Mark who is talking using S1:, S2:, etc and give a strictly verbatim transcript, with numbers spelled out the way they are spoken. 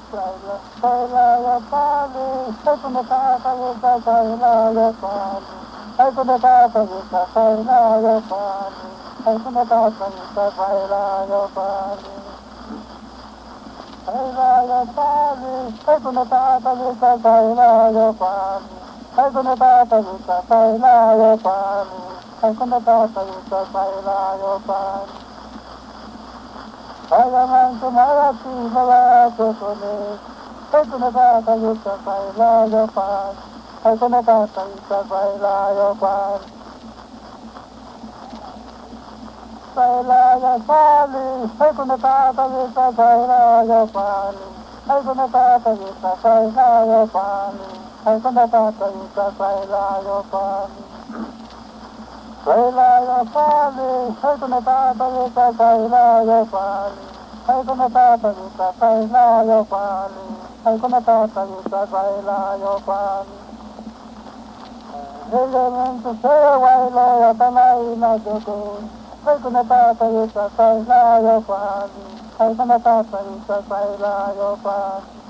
S1: Kailaya Pali, Aikunatata Vita Kailaya Pali, Aikunatata Vita Kailaya Pali, Aikunatata Vita Kailaya Pali. Kailaya Pali, Aikunatata Vita Kailaya Pali, Aikunatata Vita Kailaya Pali, Aikunatata Vita Kailaya Pali. Bhagavan Kumarati Bhavakotone, Aikunatata Vita Kailaya Pali, Aikunatata Vita Kailaya Pali. Kailaya Pali, Aikunatata Vita Kailaya Pali, Aikunatata Vita Kailaya Pali, Aikunatata Vita Kailaya Pali. Kailaya Pali, Aikunatata Vita Kailaya Pali, Aikunatata Vita Kailaya Pali, Aikunatata Vita Kailaya Pali. Elementu Sewailaya Tanai Najoku, Aikunatata Vita Kailaya Pali, Aikunatata Vita Kailaya Pali.